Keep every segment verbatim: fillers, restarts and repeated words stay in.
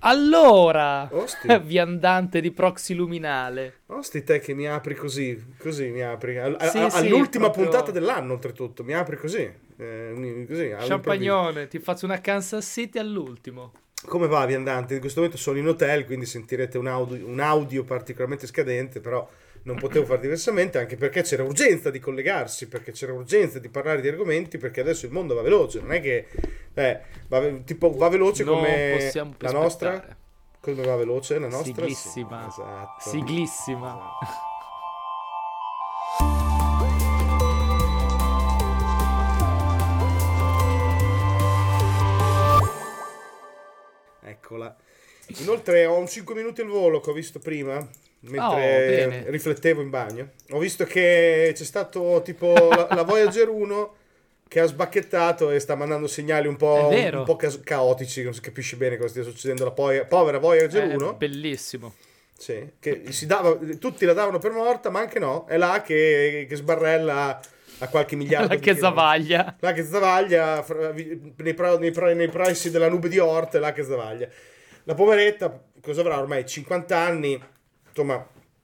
Allora, Osti. viandante di proxy luminale. Osti te che mi apri così, così mi apri. All- Sì, a- sì, all'ultima proprio- puntata dell'anno, oltretutto, mi apri così. Eh, mi- così all'improvviso. Champagnone, ti faccio una Kansas City all'ultimo. Come va, viandante? In questo momento sono in hotel, quindi sentirete un audio, un audio particolarmente scadente, però non potevo fare diversamente, anche perché c'era urgenza di collegarsi, perché c'era urgenza di parlare di argomenti, perché adesso il mondo va veloce, non è che eh, va, ve- tipo, va veloce Non come possiamo più la nostra. aspettare. Come va veloce la nostra? Siglissima. Sì, esatto. Siglissima. Esatto. Eccola. Inoltre ho un cinque minuti al volo che ho visto prima, mentre Oh, bene. riflettevo in bagno. Ho visto che c'è stato tipo la, la Voyager uno che ha sbacchettato e sta mandando segnali un po', È vero. un po' cas- caotici, non si capisce bene cosa stia succedendo alla poi- povera Voyager È uno. bellissimo. Sì, che si dava, tutti la davano per morta, ma anche no, è là che, che sbarrella a qualche miliardo La di che chilometri. zavaglia. Là che zavaglia fra- nei, pro- nei, pro- nei pressi della nube di Oort, là che zavaglia. La poveretta, cosa avrà ormai? cinquanta anni, insomma,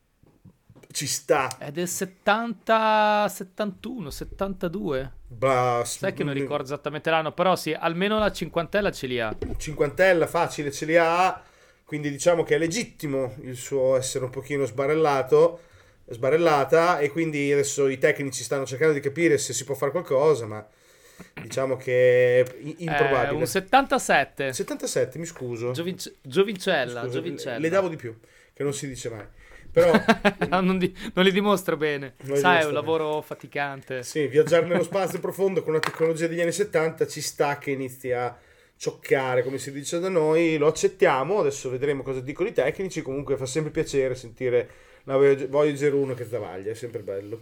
ci sta. È del settanta, settantuno, settantadue. Bah, Sai che non ricordo esattamente l'anno, però sì, almeno la cinquantella ce li ha. Cinquantella, facile, ce li ha, quindi diciamo che è legittimo il suo essere un pochino sbarellato, sbarellata, e quindi adesso i tecnici stanno cercando di capire se si può fare qualcosa, ma diciamo che è i- È improbabile. un settantasette. settantasette, mi scuso. Giovince- Giovincella, Scusa, Giovincella. le davo di più, che non si dice mai. Però non, di- non li dimostra bene. Non li Sai, è dimostra un lavoro faticante. sì, viaggiare nello spazio profondo con una tecnologia degli anni settanta ci sta che inizi a cioccare, come si dice da noi, lo accettiamo, adesso vedremo cosa dicono i tecnici, comunque fa sempre piacere sentire la Voyager Voyager uno che zavaglia, è sempre bello.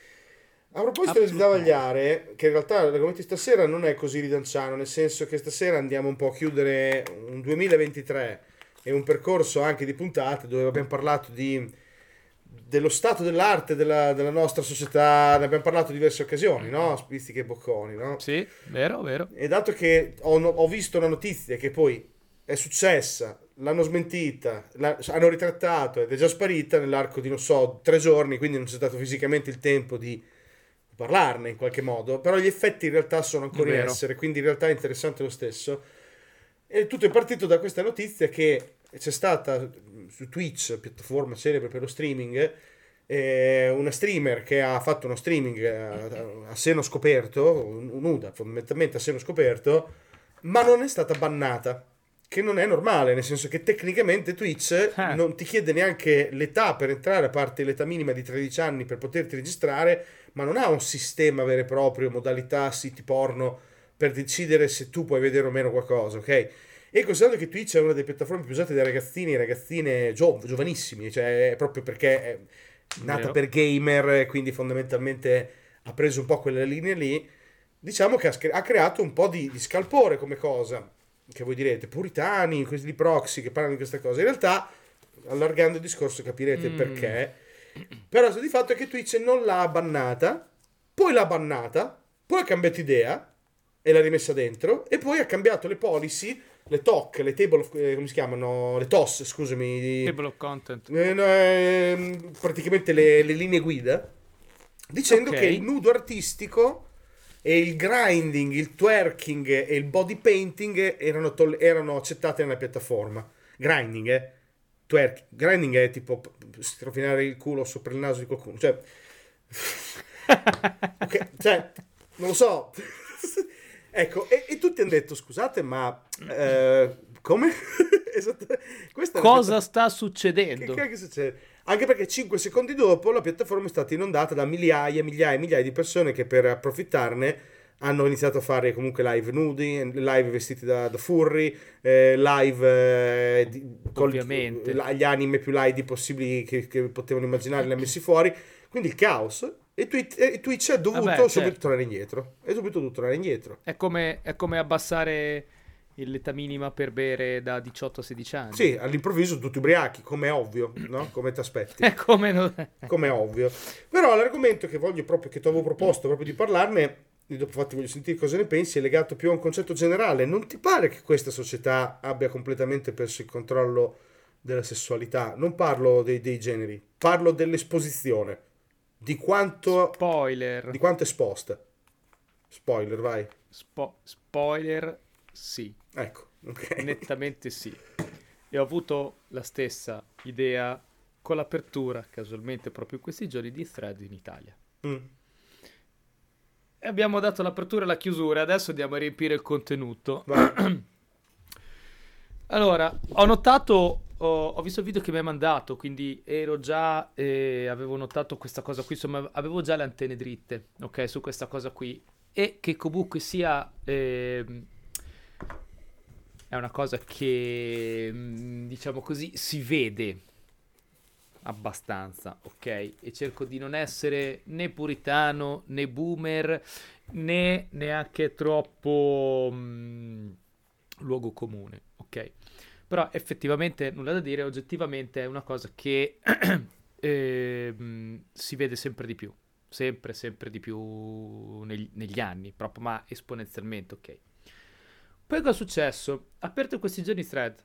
A proposito di Zavagliare, che in realtà l'argomento di stasera non è così ridanciano, nel senso che stasera andiamo un po' a chiudere un duemilaventitré e un percorso anche di puntate dove abbiamo parlato di, dello stato dell'arte della, della nostra società, ne abbiamo parlato in diverse occasioni, no? Spizzichi e bocconi, no? Sì, vero, vero. E dato che ho, no- ho visto una notizia che poi è successa, l'hanno smentita, la- hanno ritrattato ed è già sparita nell'arco di, non so, tre giorni, quindi non c'è stato fisicamente il tempo di parlarne in qualche modo, però gli effetti in realtà sono ancora in Vero. essere, quindi in realtà è interessante lo stesso. E tutto è partito da questa notizia che c'è stata su Twitch, piattaforma celebre per lo streaming, eh, una streamer che ha fatto uno streaming a, a seno scoperto, nuda fondamentalmente a seno scoperto, ma non è stata bannata, che non è normale, nel senso che tecnicamente Twitch Eh. non ti chiede neanche l'età per entrare, a parte l'età minima di tredici anni per poterti registrare, ma non ha un sistema vero e proprio, modalità siti porno, per decidere se tu puoi vedere o meno qualcosa, ok? E considerando che Twitch è una delle piattaforme più usate dai ragazzini e ragazzine gio- giovanissimi, cioè è proprio perché è nata Vero. per gamer, quindi fondamentalmente ha preso un po' quella linea lì, diciamo che ha, scre- ha creato un po' di, di scalpore come cosa, che voi direte, puritani, questi di proxy che parlano di queste cose. In realtà, allargando il discorso capirete il Mm. perché, però di fatto è che Twitch non l'ha bannata, poi l'ha bannata, poi ha cambiato idea e l'ha rimessa dentro, e poi ha cambiato le policy, le T O C, le table of, eh, come si chiamano? Le T O S, scusami, di- Table of content. eh, no, ehm, praticamente le, le linee guida, dicendo Ok. che il nudo artistico e il grinding, il twerking e il body painting erano, toll- erano accettati nella piattaforma. Grinding, eh? Twerk. Grinding è tipo p- p- strofinare il culo sopra il naso di qualcuno. Cioè, ok, cioè non lo so. Ecco, e, e tutti hanno detto, scusate, ma eh, come? Esatto. Questa è una Cosa piatta- sta che succedendo? cacchio succede? Anche perché cinque secondi dopo la piattaforma è stata inondata da migliaia e migliaia e migliaia di persone che per approfittarne hanno iniziato a fare comunque live nudi, live vestiti da, da furry, eh, live eh, di- col- Ovviamente. la- gli anime più light possibili che, che potevano immaginare li ha messi fuori, quindi il caos. E Twitch, e Twitch è dovuto Vabbè, subito certo. tornare indietro. È subito dovuto tornare indietro. È come, è come abbassare l'età minima per bere da diciotto a sedici anni. Sì, all'improvviso tutti ubriachi, come è ovvio, no? Come ti aspetti. È come... non- Come è ovvio. Però l'argomento che voglio proprio, che ti avevo proposto proprio di parlarne, io dopo infatti voglio sentire cosa ne pensi, è legato più a un concetto generale. Non ti pare che questa società abbia completamente perso il controllo della sessualità? Non parlo dei, dei generi, parlo dell'esposizione, di quanto, di Spoiler. quanto è esposta. Spoiler, vai. Spo- spoiler, sì. Ecco, ok. Nettamente sì. E ho avuto la stessa idea con l'apertura, casualmente proprio in questi giorni, di Thread in Italia. Mm, E abbiamo dato l'apertura e la chiusura, adesso andiamo a riempire il contenuto. vai. Allora, ho notato, ho, ho visto il video che mi hai mandato, quindi ero già, eh, avevo notato questa cosa qui, insomma, avevo già le antenne dritte, ok, su questa cosa qui. E che comunque sia, ehm, è una cosa che, mm, diciamo così, si vede abbastanza, ok? E cerco di non essere né puritano né boomer né neanche troppo mh, luogo comune, ok? Però effettivamente nulla da dire, oggettivamente è una cosa che eh, mh, si vede sempre di più, sempre, sempre di più neg- negli anni, proprio, ma esponenzialmente, ok? Poi cosa è successo? Aperto questi giorni Thread.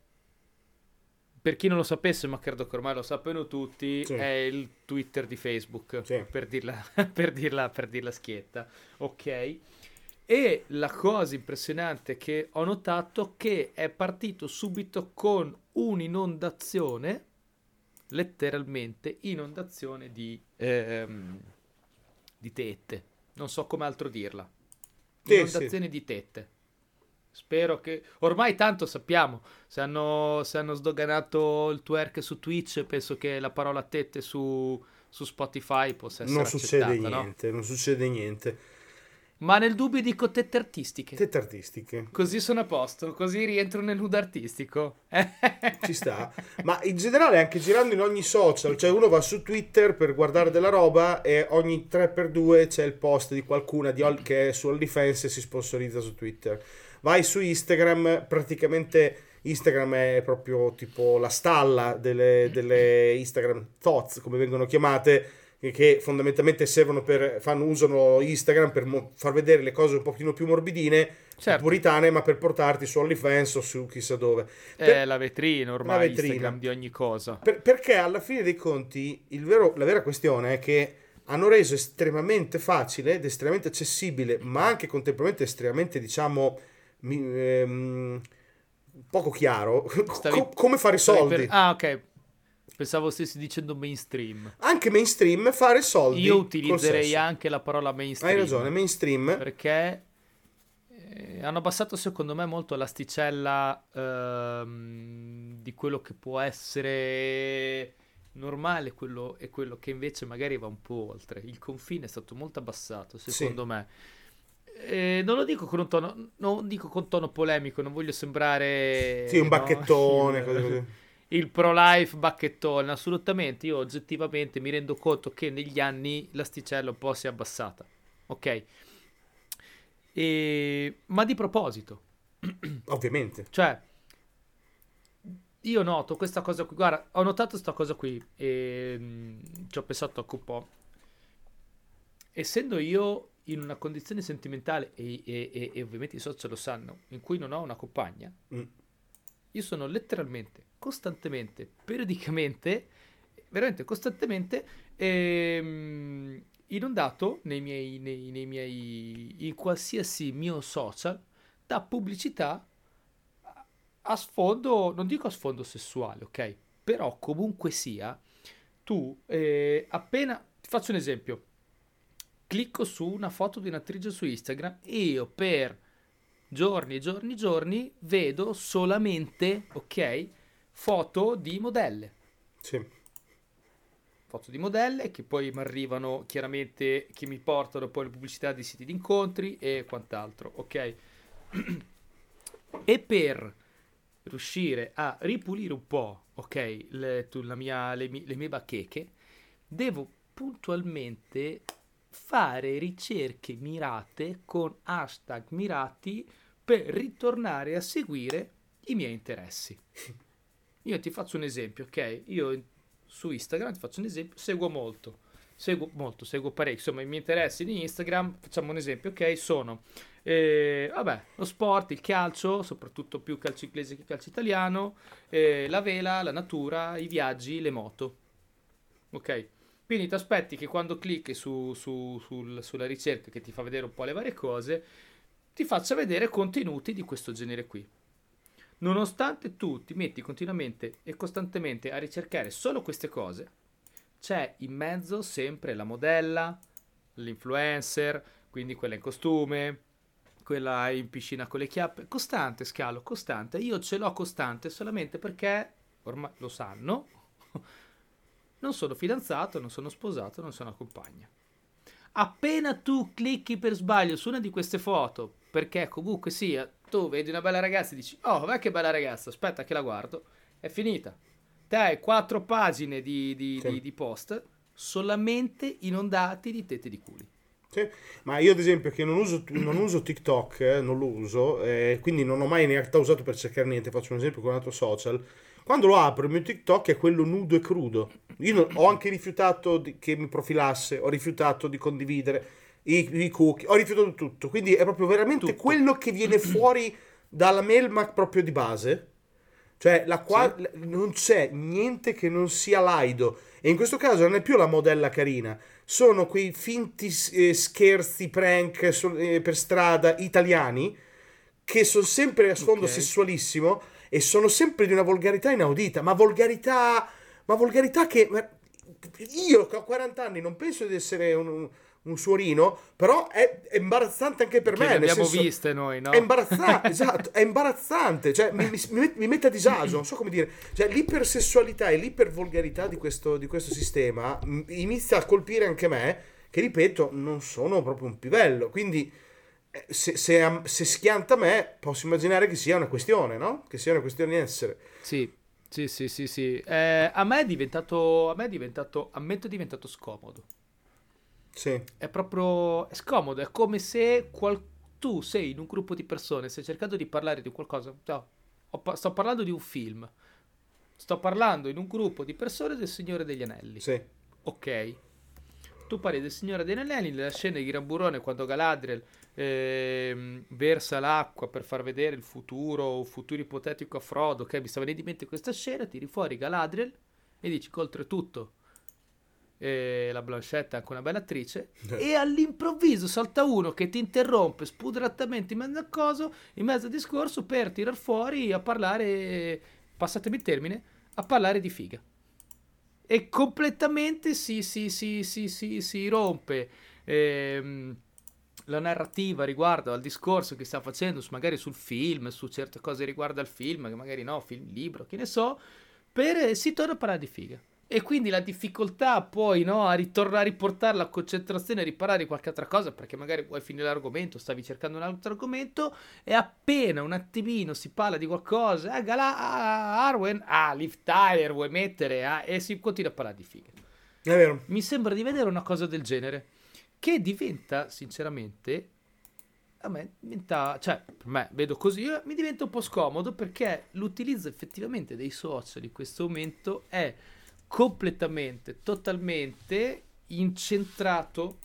Per chi non lo sapesse, ma credo che ormai lo sappiano tutti, Sì, è il Twitter di Facebook, sì. per dirla, per dirla, per dirla schietta, ok? E la cosa impressionante che ho notato è che è partito subito con un'inondazione, letteralmente inondazione di, ehm, di tette. Non so come altro dirla. Sì, sì. Inondazione di tette. Spero che... Ormai tanto sappiamo, se hanno, se hanno sdoganato il twerk su Twitch, penso che la parola tette su, su Spotify possa Non essere succede accettata, no? niente, non succede niente. Ma nel dubbio dico tette artistiche. Tette artistiche. Così sono a posto, così rientro nel nudo artistico. Ci sta, ma in generale anche girando in ogni social, cioè uno va su Twitter per guardare della roba e ogni tre per due c'è il post di qualcuna di All- che è su OnlyFans e si sponsorizza su Twitter. Vai su Instagram, praticamente Instagram è proprio tipo la stalla delle, delle Instagram Thoughts, come vengono chiamate, che- che fondamentalmente servono per, fanno, usano Instagram per mo- far vedere le cose un pochino più morbidine, più Certo, puritane, ma per portarti su OnlyFans o su chissà dove. è Per- la vetrina la ormai vetrina. Instagram di ogni cosa. Per- perché alla fine dei conti il vero- la vera questione è che hanno reso estremamente facile ed estremamente accessibile, ma anche contemporaneamente estremamente, diciamo, mi- ehm, poco chiaro, Stavi, co- come fare stavi per... soldi. Ah, ok. Pensavo stessi dicendo mainstream. Anche mainstream fare Io soldi col utilizzerei sesso. anche la parola Hai ragione, mainstream mainstream. perché eh, hanno abbassato secondo me molto l'asticella ehm, di quello che può essere normale quello, e quello che invece magari va un po' oltre. Il confine è stato molto abbassato Sì, secondo me. Eh, non lo dico con un tono, non dico con tono polemico, non voglio sì, un sembrare, no, bacchettone, cose il, così. il pro-life bacchettone. Assolutamente, io oggettivamente mi rendo conto che negli anni l'asticella un po' si è abbassata. Ok? E... Ma di proposito, Ovviamente. cioè, io noto questa cosa qui. Guarda, ho notato questa cosa qui e mm, ci ho pensato anche un po'. Essendo io in una condizione sentimentale, e, e- e- e ovviamente i social lo sanno, in cui non ho una compagna, Mm, io sono letteralmente, costantemente, periodicamente, veramente costantemente ehm, inondato nei miei, nei, nei miei, in qualsiasi mio social da pubblicità a a sfondo, non dico a sfondo sessuale, ok? Però comunque sia, tu eh, appena, ti faccio un esempio, clicco su una foto di un'attrice su Instagram e io per giorni e giorni e giorni vedo solamente, ok, foto di modelle. sì. Foto di modelle che poi mi arrivano chiaramente, che mi portano poi le pubblicità di siti di incontri e quant'altro, ok? E per riuscire a ripulire un po', ok, le, tu- la mia- le mi- le mie bacheche, devo puntualmente fare ricerche mirate con hashtag mirati per ritornare a seguire i miei interessi. Io ti faccio un esempio, ok? Io in- su Instagram ti faccio un esempio, seguo molto seguo molto, seguo parecchio, insomma i miei interessi di Instagram, facciamo un esempio, ok, sono eh, vabbè, lo sport, il calcio, soprattutto più calcio inglese che calcio italiano, eh, la vela, la natura, i viaggi, le moto, ok? Quindi ti aspetti che quando clicchi su, su- sul- sulla ricerca che ti fa vedere un po' le varie cose, ti faccia vedere contenuti di questo genere qui. Nonostante tu ti metti continuamente e costantemente a ricercare solo queste cose, c'è in mezzo sempre la modella, l'influencer, quindi quella in costume, quella in piscina con le chiappe, costante scalo, costante. Io ce l'ho costante solamente perché, ormai lo sanno, non sono fidanzato, non sono sposato, non sono a compagna. Appena tu clicchi per sbaglio su una di queste foto, perché comunque sia, tu vedi una bella ragazza e dici, oh, vai che bella ragazza, aspetta che la guardo, è finita. Te hai quattro pagine di, di, Sì. di, di post solamente inondati di tette di culi. Sì, ma io ad esempio che non uso, non uso TikTok, eh, non lo uso, eh, quindi non ho mai in realtà usato per cercare niente, faccio un esempio con un altro social, quando lo apro il mio TikTok è quello nudo e crudo. Io non- ho anche rifiutato di- che mi profilasse, ho rifiutato di condividere i, i cookie, ho rifiutato tutto, quindi è proprio veramente Tutto. quello che viene fuori dalla mail, ma proprio di base. Cioè, la Sì? qua- non c'è niente che non sia laido. E in questo caso non è più la modella carina, sono quei finti eh, scherzi, prank so- eh, per strada italiani che sono sempre a sfondo Ok. sessualissimo e sono sempre di una volgarità inaudita. Ma volgarità, ma volgarità che ma io che ho quaranta anni non penso di essere un, un suorino, però è, è imbarazzante anche per Che me, le nel abbiamo senso viste noi, è no? imbarazzante, esatto, è imbarazzante, cioè mi, mi, mi met- mi mette a disagio, non so come dire, cioè l'ipersessualità e l'ipervolgarità di questo, di questo sistema mh, inizia a colpire anche me, che ripeto, non sono proprio un pivello, quindi eh, se, se, am- se schianta me, posso immaginare che sia una questione, no? Che sia una questione di essere. Sì, sì, sì, sì, sì. Eh, a me è diventato, a me è diventato, ammetto, è diventato scomodo. Sì, È proprio, è scomodo, è come se qual- tu sei in un gruppo di persone, stai cercando di parlare di qualcosa. No, ho pa- sto parlando di un film. Sto parlando in un gruppo di persone del Signore degli Anelli. sì, Ok. Tu parli del Signore degli Anelli, nella scena di Gran Burrone, quando Galadriel ehm, versa l'acqua per far vedere il futuro, un futuro ipotetico a Frodo, ok? Mi sta venendo in mente questa scena, tiri fuori Galadriel e dici che oltretutto eh, la Blanchette è anche una bella attrice, e all'improvviso salta uno che ti interrompe spudoratamente in mezzo a coso, in mezzo al discorso, per tirar fuori a parlare, passatemi il termine, a parlare di figa. E completamente si, si, si, si, si, si rompe ehm, la narrativa riguardo al discorso che sta facendo su, magari sul film, su certe cose riguardo al film, che magari no, film, libro, che ne so, per, si torna a parlare di figa. E quindi la difficoltà poi, no, a ritornare a riportare la concentrazione, a riparare di qualche altra cosa, perché magari vuoi finire l'argomento, stavi cercando un altro argomento, e appena un attimino si parla di qualcosa, ah, Gala, ah, Arwen, ah, Liv Tyler vuoi mettere, ah, e si continua a parlare di figa. è vero. Mi sembra di vedere una cosa del genere, che diventa, sinceramente, a me diventa, cioè, per me, vedo così, eh, mi diventa un po' scomodo, perché l'utilizzo effettivamente dei social in questo momento è completamente, totalmente incentrato,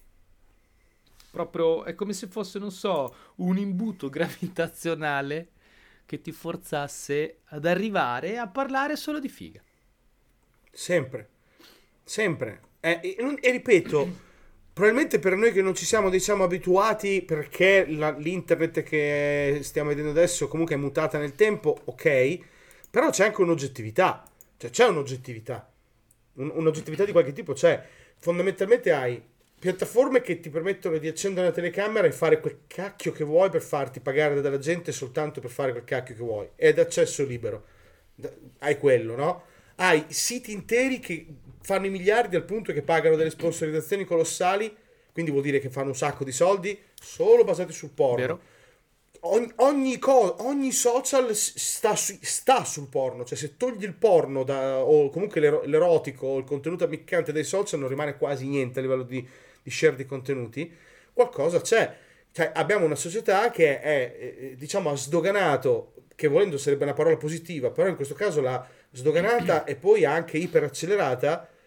proprio, è come se fosse, non so, un imbuto gravitazionale che ti forzasse ad arrivare a parlare solo di figa. Sempre, sempre. Eh, e, non- e ripeto, probabilmente per noi che non ci siamo, diciamo, abituati, perché la- l'internet che stiamo vedendo adesso comunque è mutata nel tempo, ok, però c'è anche un'oggettività, cioè c'è un'oggettività, Un- un'oggettività di qualche tipo c'è. Fondamentalmente hai piattaforme che ti permettono di accendere una telecamera e fare quel cacchio che vuoi per farti pagare dalla gente soltanto per fare quel cacchio che vuoi, ed accesso libero. Da- Hai quello, no? Hai siti interi che fanno i miliardi al punto che pagano delle sponsorizzazioni colossali, quindi vuol dire che fanno un sacco di soldi solo basati sul porno. Vero? Ogni, ogni, co- ogni social s- sta, su- sta sul porno, cioè se togli il porno da- o comunque l'ero- l'erotico o il contenuto ammiccante dei social non rimane quasi niente a livello di, di share di contenuti, qualcosa c'è. Cioè, abbiamo una società che è, eh, diciamo, ha sdoganato, che volendo sarebbe una parola positiva, però in questo caso l'ha sdoganata e poi anche iperaccelerata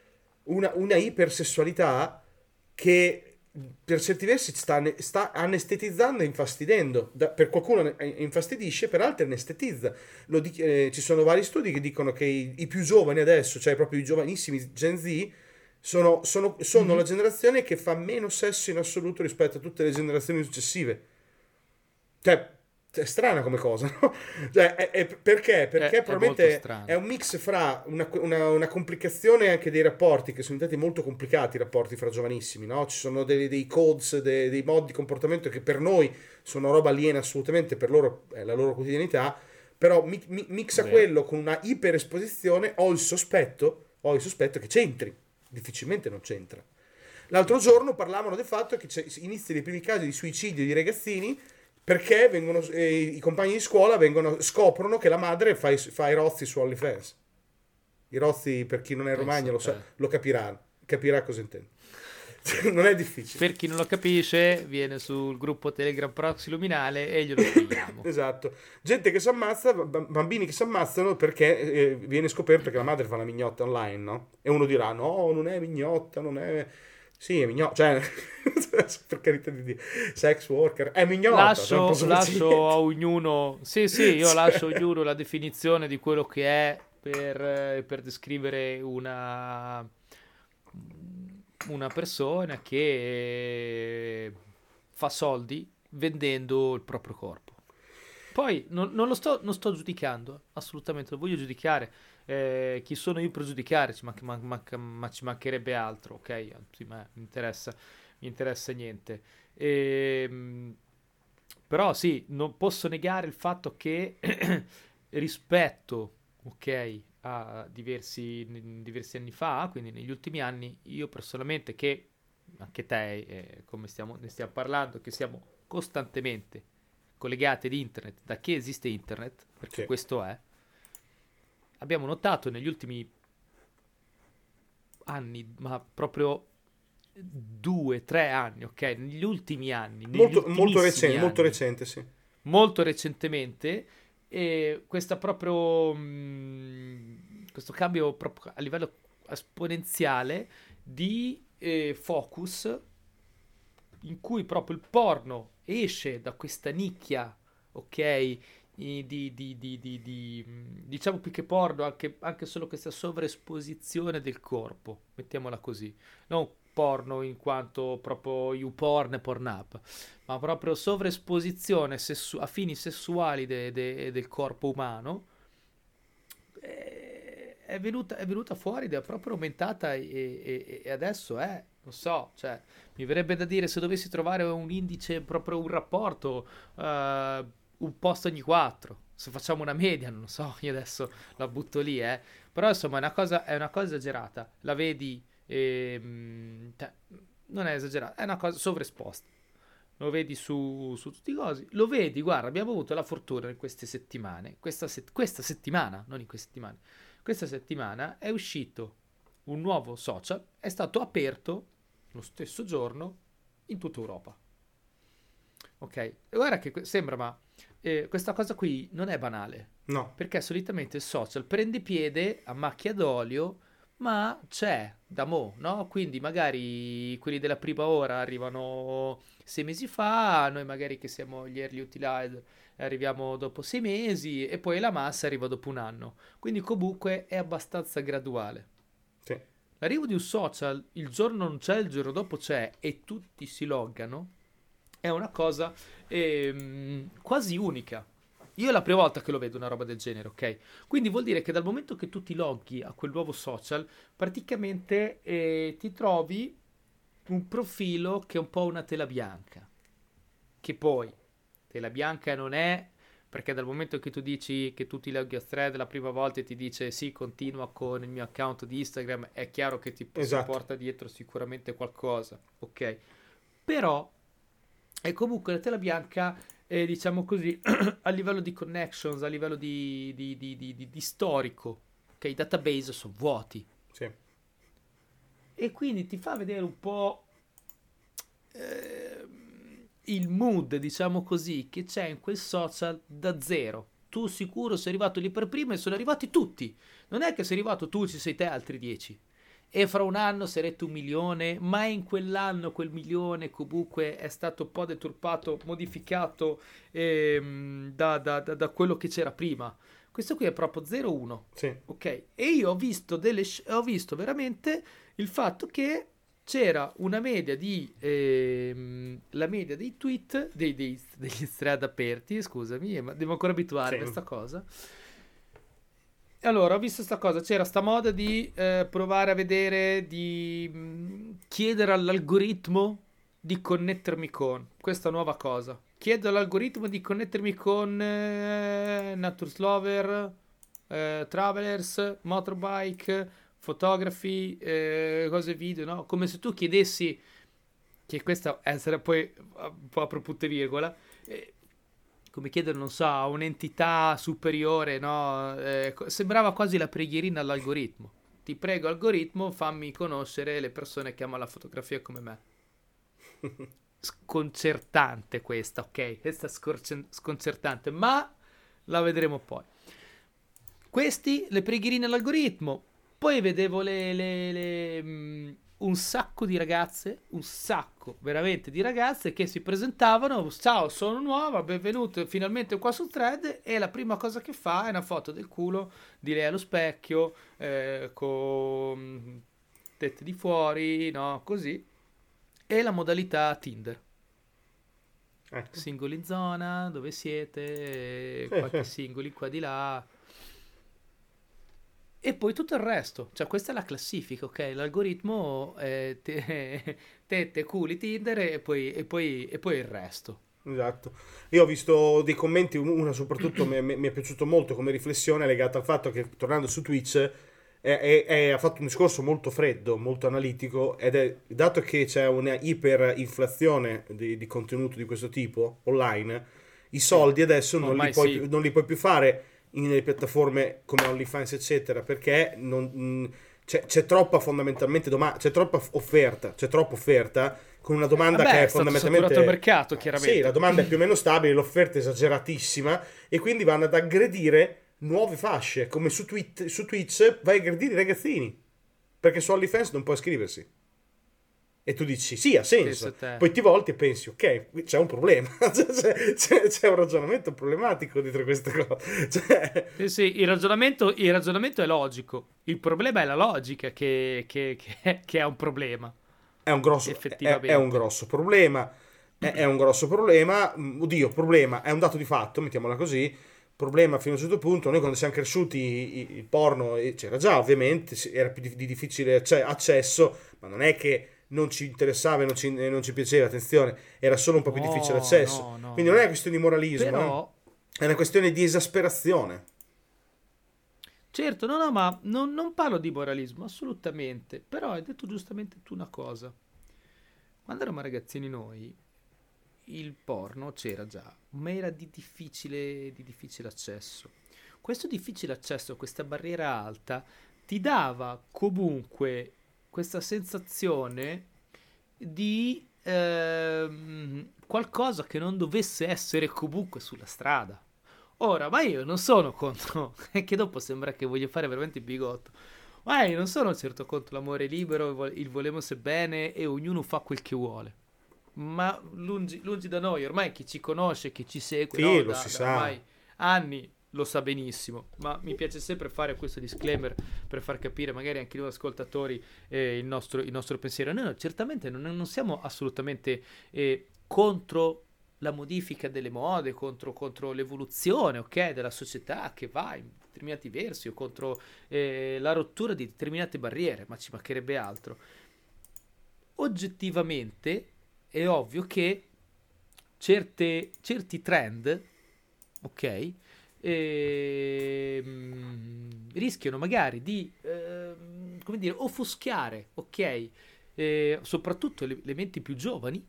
una, una ipersessualità che per certi versi sta, ane- sta anestetizzando e infastidendo. Da- per qualcuno ne- infastidisce, per altri anestetizza. Lo di- eh, ci sono vari studi che dicono che i, i più giovani adesso, cioè proprio i giovanissimi Gen Z, sono, sono, sono la Mhm. generazione che fa meno sesso in assoluto rispetto a tutte le generazioni successive. Cioè, è strana come cosa, no? Cioè, è- è- perché? È, Perché è molto probabilmente è strano. un mix fra una, una- una complicazione anche dei rapporti, che sono diventati molto complicati i rapporti fra giovanissimi, no? Ci sono dei, dei codes, dei, dei modi di comportamento che per noi sono roba aliena assolutamente, per loro è la loro quotidianità, però mi- mi- mixa Vero? quello con una iperesposizione, ho il sospetto, ho il sospetto che c'entri, difficilmente non c'entra. L'altro Ok. giorno parlavano del fatto che c'è- iniziano i primi casi di suicidio di ragazzini perché vengono, eh, i compagni di scuola vengono, scoprono che la madre fa i, fa i rozzi su OnlyFans. I rozzi, per chi non è Pensa romagno, a lo, sa, te. lo capirà, capirà cosa intendo. Non è difficile. Per chi non lo capisce, viene sul gruppo Telegram Proxy Luminale e glielo spieghiamo. Esatto. Gente che si ammazza, b- bambini che si ammazzano perché eh, viene scoperto che la madre fa la mignotta online, no? E uno dirà, no, non è mignotta, non è... Sì, è mignotta, cioè, per carità di Dio, sex worker, è mignotta, cioè non Lascio, posso farci lascio a niente. ognuno, sì, sì, io lascio a Cioè, ognuno la definizione di quello che è per, eh, per descrivere una, una persona che fa soldi vendendo il proprio corpo. Poi non, non lo sto, non sto giudicando, assolutamente, non voglio giudicare. Eh, chi sono io per giudicare? Ci manca- ma, manca- ma ci mancherebbe altro, ok? Anzi, ma mi interessa, mi interessa niente. Ehm, Però sì, non posso negare il fatto che rispetto, ok, a diversi, diversi anni fa, quindi negli ultimi anni, io personalmente, che anche te, eh, come stiamo, ne stiamo parlando, che siamo costantemente collegati ad internet, da che esiste internet, perché sì. questo è, abbiamo notato negli ultimi anni, ma proprio due, tre anni, ok? Negli ultimi anni, negli Molto, molto ultimissimi recente, molto anni, recente, sì. molto recentemente, e questa proprio, mh, questo cambio proprio a livello esponenziale di eh, focus in cui proprio il porno esce da questa nicchia, ok? i- Di, di- di- di- di- mh, diciamo più che porno, anche, anche solo questa sovraesposizione del corpo, mettiamola così. Non porno in quanto proprio YouPorn e Pornhub, ma proprio sovraesposizione sessu- a fini sessuali de- de- del corpo umano. eh, È venuta, è venuta fuori ed è proprio aumentata e, e- e adesso è, non so, cioè, mi verrebbe da dire se dovessi trovare un indice, proprio un rapporto, eh, un posto ogni quattro. Se facciamo una media, non lo so, io adesso la butto lì, eh. Però insomma è una cosa, è una cosa esagerata. La vedi, ehm, cioè, non è esagerata, è una cosa sovraesposta. Lo vedi su, su tutti i cosi. Lo vedi, guarda, abbiamo avuto la fortuna in queste settimane, questa, set- questa settimana, non in queste settimane, questa settimana è uscito un nuovo social, è stato aperto lo stesso giorno in tutta Europa. Ok? E guarda che que- sembra, ma eh, questa cosa qui non è banale, No, perché solitamente il social prende piede a macchia d'olio, ma c'è da mo', no? Quindi magari quelli della prima ora arrivano sei mesi fa, noi magari che siamo gli early utilizer arriviamo dopo sei mesi e poi la massa arriva dopo un anno. Quindi comunque è abbastanza graduale. sì. L'arrivo di un social, il giorno non c'è, il giorno dopo c'è e tutti si loggano, è una cosa ehm, quasi unica. Io è la prima volta che lo vedo una roba del genere, ok? Quindi vuol dire che dal momento che tu ti loghi a quel nuovo social, praticamente eh, ti trovi un profilo che è un po' una tela bianca. Che poi tela bianca non è, perché dal momento che tu dici che tu ti loghi a Thread la prima volta e ti dice sì, continua con il mio account di Instagram, è chiaro che ti, si Esatto. porta dietro sicuramente qualcosa, ok? Però è comunque la tela bianca, eh, diciamo così, a livello di connections, a livello di, di, di, di, di- di storico, che i database sono vuoti. Sì. E quindi ti fa vedere un po' ehm, il mood, diciamo così, che c'è in quel social da zero. Tu sicuro sei arrivato lì per primo e sono arrivati tutti. Non è che sei arrivato tu, ci sei te, altri dieci. e fra un anno sarete un milione, ma in quell'anno quel milione comunque è stato un po' deturpato, modificato ehm, da, da, da, da quello che c'era prima. Questo qui è proprio zero uno. Sì. Ok, e io ho visto, delle, ho visto veramente il fatto che c'era una media di ehm, la media dei tweet dei, dei, degli thread aperti, scusami, ma devo ancora abituare Sì. a questa cosa. Allora, ho visto sta cosa, c'era sta moda di eh, provare a vedere, di mh, chiedere all'algoritmo di connettermi con questa nuova cosa. Chiedo all'algoritmo di connettermi con eh, Naturslover, eh, Travelers, Motorbike, Photography, eh, cose video, no? Come se tu chiedessi, che questa essere poi un po' apro punto e virgola, eh, come chiedere, non so, a un'entità superiore, no? Eh, co- sembrava quasi la preghierina all'algoritmo. Ti prego, algoritmo, fammi conoscere le persone che amano la fotografia come me. Sconcertante questa, ok? Questa è scorce- sconcertante, ma la vedremo poi. Questi, le preghierine all'algoritmo. Poi vedevo le, le- le, mh, un sacco di ragazze, un sacco veramente di ragazze che si presentavano, ciao, sono nuova, benvenuto finalmente qua su Thread, e la prima cosa che fa è una foto del culo di lei allo specchio, eh, con tette di fuori, no, così, e la modalità Tinder. Ecco. Singoli in zona, dove siete, Sì, qualche sì. singoli qua di là. E poi tutto il resto, cioè questa è la classifica, ok? L'algoritmo è te- tette, culi, Tinder e poi, e poi, e poi il resto. Esatto. Io ho visto dei commenti, un- una soprattutto mi, mi- mi è piaciuto molto come riflessione legata al fatto che, tornando su Twitch, è- è- è- ha fatto un discorso molto freddo, molto analitico, ed è, dato che c'è una iperinflazione di, di contenuto di questo tipo online, i Sì, soldi adesso non li ormai puoi, sì. più- non li puoi più fare in- nelle piattaforme come OnlyFans, eccetera, perché non- mh, c'è, c'è troppa fondamentalmente domanda, c'è troppa offerta, c'è troppa offerta con una domanda che Vabbè, è è stato saturato il fondamentalmente mercato, eh, sì, la chiaramente. domanda è più o meno stabile, l'offerta è esageratissima e quindi vanno ad aggredire nuove fasce, come su, Twit- su Twitch vai a aggredire i ragazzini, perché su OnlyFans non puoi iscriversi. E tu dici sì, ha Penso senso. a te. Poi ti volti e pensi, ok, qui c'è un problema, c'è, c'è- c'è un ragionamento problematico dietro queste cose. Cioè, Sì, sì, il ragionamento, il ragionamento è logico. Il problema è la logica che, che, che, che è un problema, è un grosso, è, è un effettivamente. grosso problema. È, è un grosso problema. Mm, Oddio, problema è un dato di fatto, mettiamola così. Problema fino a un certo punto. Noi quando siamo cresciuti, i- il porno eh, c'era già, ovviamente, si- era più di, di difficile acce- accesso, ma non è che non ci interessava e non ci, e non ci piaceva, attenzione, era solo un po' più difficile No, accesso. no, no, Quindi non è una no. questione di moralismo, eh. Però, È una questione di esasperazione. certo, no, no, ma non, non parlo di moralismo, assolutamente. Però hai detto giustamente tu una cosa. Quando eravamo ragazzini noi, il porno c'era già, ma era di difficile, di difficile accesso. Questo difficile accesso, questa barriera alta, ti dava comunque questa sensazione di ehm, qualcosa che non dovesse essere comunque sulla strada. Ora, ma io non sono contro, è che dopo sembra che voglio fare veramente il bigotto. Ma io non sono certo contro l'amore libero, il vo- il volemose bene e ognuno fa quel che vuole. Ma lungi, lungi da noi, ormai chi ci conosce, chi ci segue, Sì, no, lo da, si da sa. ormai anni lo sa benissimo. Ma mi piace sempre fare questo disclaimer per far capire magari anche noi ascoltatori eh, il nostro, il nostro pensiero. Noi no, certamente non, non siamo assolutamente eh, contro la modifica delle mode, contro, contro l'evoluzione, ok, della società che va in determinati versi o contro eh, la rottura di determinate barriere, ma ci mancherebbe altro. Oggettivamente è ovvio che certe, certi trend, ok, ehm, rischiano magari di, ehm, come dire, offuscare, ok, eh, soprattutto le, le menti più giovani,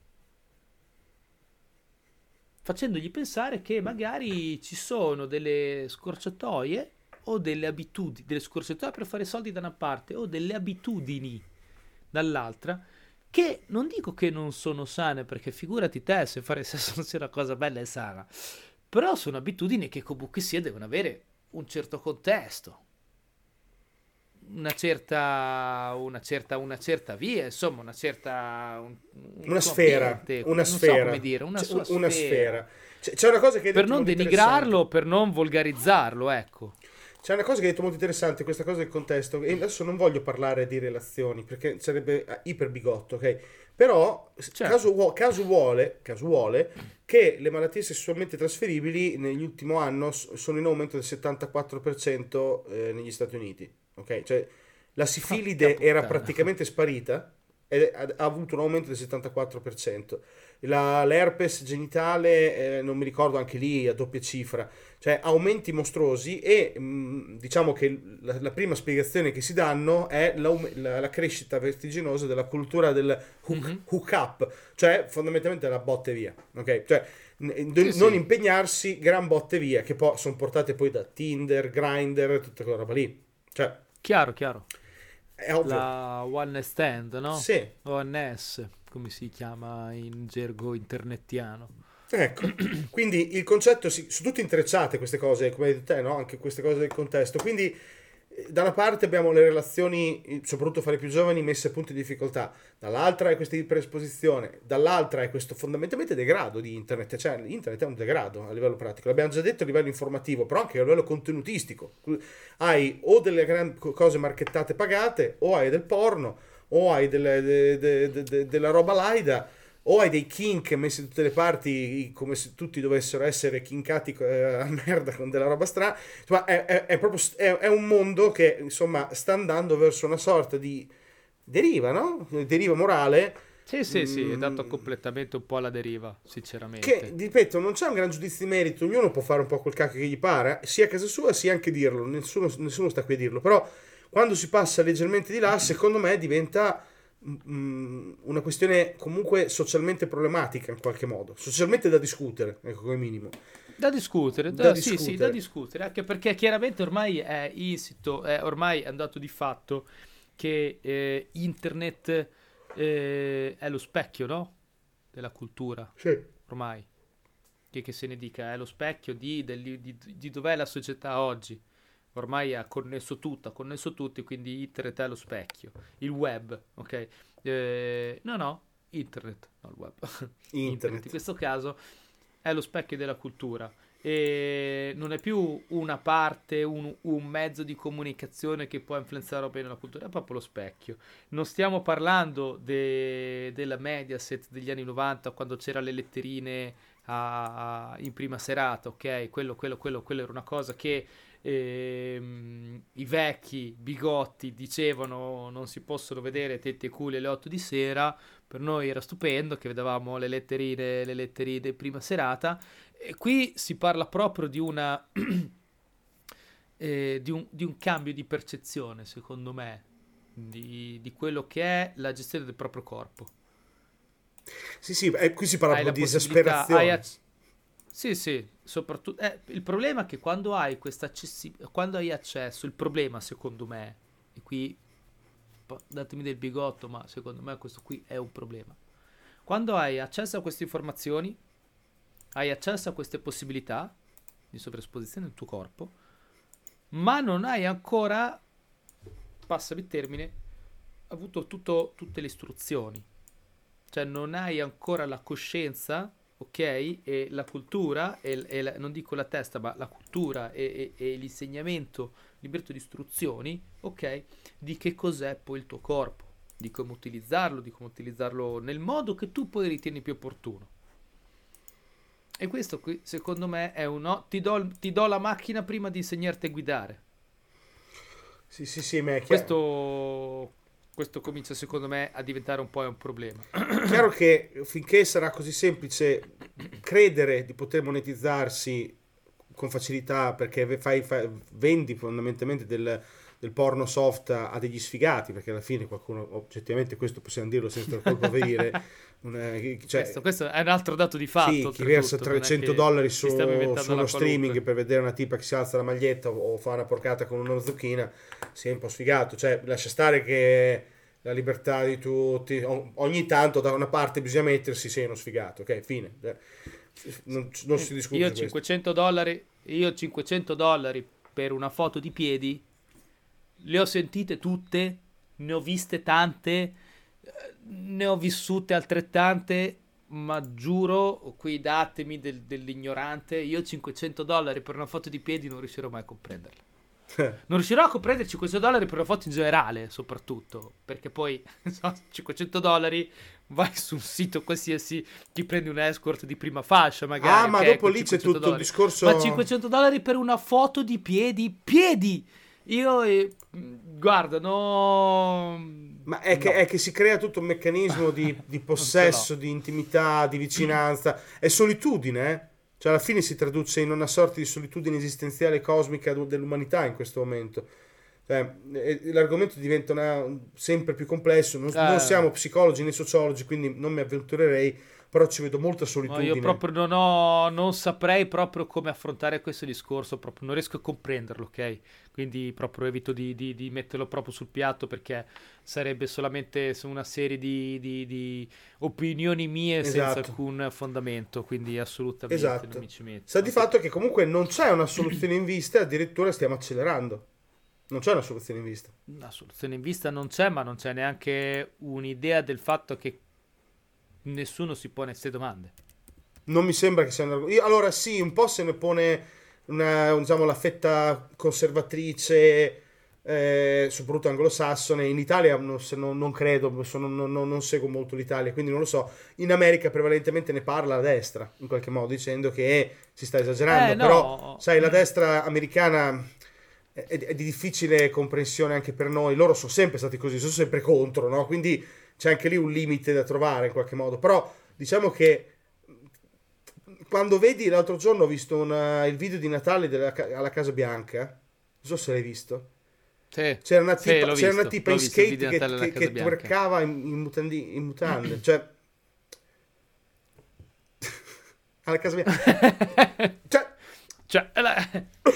facendogli pensare che magari ci sono delle scorciatoie o delle abitudini, delle scorciatoie per fare soldi da una parte o delle abitudini dall'altra, che non dico che non sono sane, perché figurati te se fare sesso non sia una cosa bella e sana, però sono abitudini che comunque sia devono avere un certo contesto. una certa, una certa, una certa via, insomma, una certa... Un, un una sfera, ambiente, una non sfera, so come dire, una c'è, sua una sfera. sfera. C'è, c'è una cosa che hai Per detto non molto interessante. denigrarlo, per non volgarizzarlo, ecco. C'è una cosa che hai detto molto interessante, questa cosa del contesto, e adesso non voglio parlare di relazioni, perché sarebbe eh, iper bigotto, ok? Però s- Certo. caso, vuo- caso vuole, caso vuole che le malattie sessualmente trasferibili nell'ultimo anno s- sono in aumento del settantaquattro per cento eh, negli Stati Uniti, ok? Cioè la Porca sifilide era puttana. praticamente sparita e ha ha avuto un aumento del settantaquattro per cento. La, l'herpes genitale, eh, non mi ricordo anche lì, a doppia cifra, cioè aumenti mostruosi e mh, diciamo che la, la prima spiegazione che si danno è l'aum- la, la crescita vertiginosa della cultura del hook, Mhm. hook up, cioè fondamentalmente la botte via, ok? Cioè n- Sì, non sì, impegnarsi, gran botte via, che poi sono portate poi da Tinder, Grindr, tutta quella roba lì, cioè chiaro, chiaro. è ovvio, La one night stand, no? sì. O N S, come si chiama in gergo internettiano. Ecco, quindi il concetto, si, sono tutte intrecciate queste cose, come hai detto te, no? Anche queste cose del contesto. Quindi, eh, da una parte abbiamo le relazioni, eh, soprattutto fra i più giovani, messe a punto di difficoltà, dall'altra è questa iperesposizione, dall'altra è questo fondamentalmente degrado di internet, cioè internet è un degrado a livello pratico, l'abbiamo già detto a livello informativo, però anche a livello contenutistico. Hai o delle gran cose marchettate pagate, o hai del porno, o hai delle- de- de- de- de- della roba laida o hai dei kink messi da tutte le parti come se tutti dovessero essere kinkati eh, a merda con della roba strana. Insomma, è, è- è proprio è, è un mondo che insomma sta andando verso una sorta di deriva, no? Deriva morale. Sì, sì, sì, è dato mm, completamente un po' alla deriva, che, sinceramente. ripeto, non c'è un gran giudizio di merito, ognuno può fare un po' quel cacchio che gli pare, sia a casa sua sia anche dirlo, nessuno, nessuno sta qui a dirlo, però quando si passa leggermente di là, secondo me diventa mm, una questione comunque socialmente problematica in qualche modo, socialmente da discutere, ecco come minimo, Da discutere, da da- sì, sì, da discutere. discutere, anche perché chiaramente ormai è insito, è ormai è andato di fatto che eh, internet eh, è lo specchio, no? Della cultura, Sì. ormai. Che, che se ne dica, è lo specchio di, del- di, di dov'è la società oggi. Ormai ha connesso tutto, ha connesso tutti, quindi internet è lo specchio. Il web, ok? Eh, no, no, internet, no il web. Internet in Internet. questo caso è lo specchio della cultura e non è più una parte, un, un mezzo di comunicazione che può influenzare o bene la cultura, è proprio lo specchio. Non stiamo parlando de- della Mediaset degli anni novanta quando c'era le letterine a- a- in prima serata, ok? Quello, quello, quello, quello era una cosa che ehm, i vecchi bigotti dicevano non si possono vedere tette e culi alle otto di sera. Per noi era stupendo che vedevamo le letterine, le letterine in prima serata. E qui si parla proprio di una eh, di un, di un cambio di percezione, secondo me, di, di quello che è la gestione del proprio corpo. Sì, sì, e qui si parla Hai proprio la di possibilità, hai esasperazione. ac- sì, sì, soprattutto eh, il problema è che quando hai questa accessi- quando hai accesso, il problema secondo me, e qui po- datemi del bigotto, ma secondo me questo qui è un problema. Quando hai accesso a queste informazioni, hai accesso a queste possibilità di sovraesposizione del tuo corpo, ma non hai ancora, passami il termine, avuto tutto- tutte le istruzioni. Cioè non hai ancora la coscienza, ok? E la cultura, e, e la- non dico la testa, ma la cultura e, e- e l'insegnamento liberto di istruzioni, ok? Di che cos'è poi il tuo corpo, di come utilizzarlo, di come utilizzarlo nel modo che tu poi ritieni più opportuno. E questo qui, secondo me, è un... no- Ti do, ti do la macchina prima di insegnarti a guidare. Sì, sì, sì, ma è chiaro. Questo, questo comincia, secondo me, a diventare un po' un problema. Chiaro che finché sarà così semplice credere di poter monetizzarsi con facilità perché ve- fai, fai- vendi fondamentalmente del, del porno soft a, a degli sfigati, perché alla fine qualcuno, oggettivamente questo possiamo dirlo senza colpoverire, non è- cioè, Questo, questo è un altro dato di fatto, sì, chi versa oltretutto, non è trecento che dollari ci stiamo su, su inventando uno la streaming qualunque. per vedere una tipa che si alza la maglietta o, o fa una porcata con una zucchina, sei un po' sfigato, cioè lascia stare che la libertà di tutti, o- ogni tanto da una parte bisogna mettersi, sei uno sfigato, ok, fine. Cioè, non, non si discute Io su questo. cinquecento dollari, io cinquecento dollari per una foto di piedi le ho sentite tutte, ne ho viste tante, eh, ne ho vissute altrettante, ma giuro, qui datemi del- dell'ignorante, io cinquecento dollari per una foto di piedi non riuscirò mai a comprenderla. Non riuscirò a comprendere cinquecento dollari per una foto in generale, soprattutto, perché poi so, cinquecento dollari vai su un sito qualsiasi, ti prendi un escort di prima fascia magari. Ah, ma ok, dopo con lì c'è cinquecento tutto il dollari. discorso. Ma cinquecento dollari per una foto di piedi, piedi! Io, eh, guarda, no... Ma è che, no. è che si crea tutto un meccanismo di, di Non ce possesso, l'ho. di intimità, di vicinanza. È solitudine, eh? Cioè alla fine si traduce in una sorta di solitudine esistenziale cosmica du- dell'umanità in questo momento. Cioè, eh, l'argomento diventa una- sempre più complesso. Non, non Eh, siamo psicologi né sociologi, quindi non mi avventurerei, però ci vedo molta ma io solitudine. proprio non ho, non saprei proprio come affrontare questo discorso, proprio non riesco a comprenderlo, ok? Quindi proprio evito di, di- di metterlo proprio sul piatto perché sarebbe solamente su una serie di, di- di opinioni mie senza Esatto, alcun fondamento, quindi assolutamente non mi esatto. ci metto. Sta di Anche fatto per- che comunque non c'è una soluzione in vista, addirittura stiamo accelerando. Non c'è una soluzione in vista. Una soluzione in vista non c'è, ma non c'è neanche un'idea del fatto che nessuno si pone queste domande. Non mi sembra che sia un argomento. Allora, sì, un po' se ne pone una, diciamo, la fetta conservatrice, eh, soprattutto anglosassone. In Italia non, se- non- non credo, sono- non, non- non seguo molto l'Italia, quindi non lo so. In America prevalentemente ne parla la destra, in qualche modo, dicendo che si sta Eh esagerando. Però, no, sai, la destra americana è, è di difficile comprensione anche per noi. Loro sono sempre stati così, sono sempre contro, no? Quindi c'è anche lì un limite da trovare in qualche modo. Però diciamo che quando vedi l'altro giorno ho visto una- il video di Natale della ca- alla Casa Bianca, non so se l'hai visto. sì, C'era una sì, tipa, l'ho c'era una visto, tipa l'ho in visto il skate video di che, Natale alla che, Casa che Bianca. twerkava in, in mutandi- in mutande. Cioè, alla Casa Bianca. Cioè, Cioè, eh, la-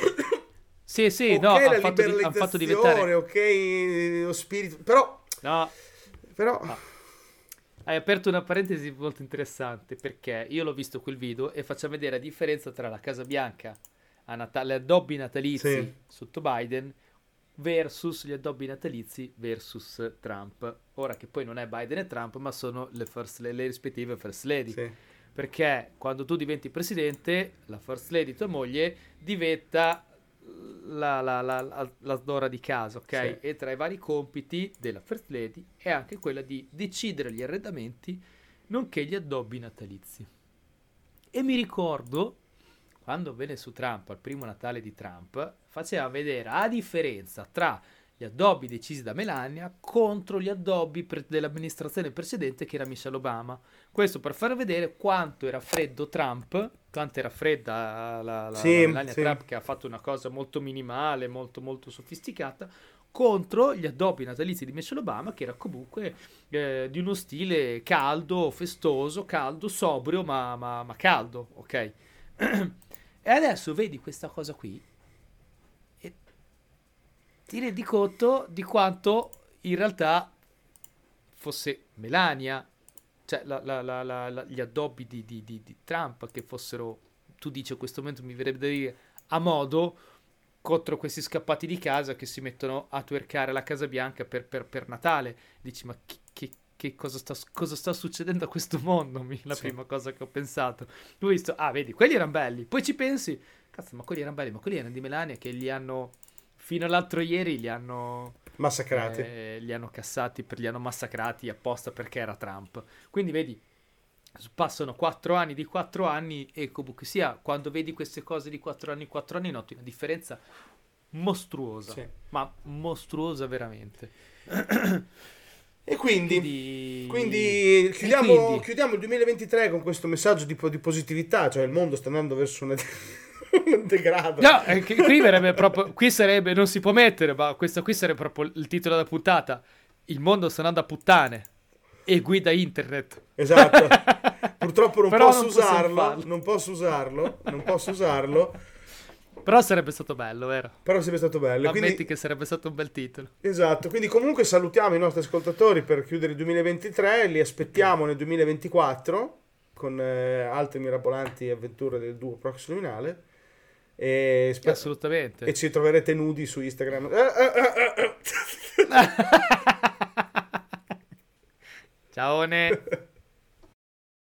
sì, sì, ok no, hanno la fatto, di- han fatto diventare... liberalizzazione, ok lo spirito, però, No, però, no. Hai aperto una parentesi molto interessante perché io l'ho visto quel video e faccio vedere la differenza tra la Casa Bianca a Natale, addobbi natalizi sì, sotto Biden versus gli addobbi natalizi versus Trump. Ora che poi non è Biden e Trump, ma sono le, first, le, le rispettive first lady. sì, Perché quando tu diventi presidente, la first lady, tua moglie, diventa la, la, la, la, la snora di casa, sì. ok? E tra i vari compiti della first lady è anche quella di decidere gli arredamenti, nonché gli addobbi natalizi. E mi ricordo, quando venne su Trump, al primo Natale di Trump, faceva vedere la differenza tra gli addobbi decisi da Melania contro gli addobbi pre- dell'amministrazione precedente che era Michelle Obama. Questo per far vedere quanto era freddo Trump, quanto era fredda la, la- la Sì, Melania sì. Trump che ha fatto una cosa molto minimale, molto molto sofisticata, contro gli addobbi natalizi di Michelle Obama che era comunque eh, di uno stile caldo, festoso, caldo, sobrio, ma, ma- ma caldo, ok? E adesso vedi questa cosa qui e ti rendi conto di quanto in realtà fosse Melania, cioè la- la- la- la- la- gli addobbi di, di- di- di Trump che fossero, tu dici a questo momento mi verrebbe da dire, a modo contro questi scappati di casa che si mettono a twerkare la Casa Bianca per, per- per Natale. Dici, ma che, che- che cosa sta, cosa sta succedendo a questo mondo? Mi- La Sì. prima cosa che ho pensato. Ho visto, ah, vedi, quelli erano belli. Poi ci pensi, cazzo, ma quelli erano belli, ma quelli erano di Melania che li hanno, fino all'altro ieri, li hanno, Massacrati. eh, li hanno cassati, per, li hanno massacrati apposta perché era Trump. Quindi vedi, passano quattro anni di quattro anni e comunque sia, quando vedi queste cose di quattro anni, quattro anni, noti una differenza mostruosa, Sì. ma mostruosa veramente. E quindi, Quindi, quindi e chiudiamo, quindi, chiudiamo il duemilaventitré con questo messaggio di, po- di positività, cioè il mondo sta andando verso una un degrado. no, eh, qui qui verrebbe proprio, qui sarebbe, non si può mettere, ma questo qui sarebbe proprio il titolo della puntata. Il mondo sta andando a puttane e guida internet. Esatto. Purtroppo non Però posso non possiamo usarlo, farlo. non posso usarlo, non posso usarlo, Però sarebbe stato bello, vero? però sarebbe stato bello. Ammetti Quindi, che sarebbe stato un bel titolo. esatto, quindi comunque salutiamo i nostri ascoltatori per chiudere il duemilaventitré, li aspettiamo nel duemilaventiquattro con eh, altre mirabolanti avventure del duo Proxy Luminale e, spe- Assolutamente. e ci troverete nudi su Instagram. Eh, eh, eh, eh, eh. Ciao.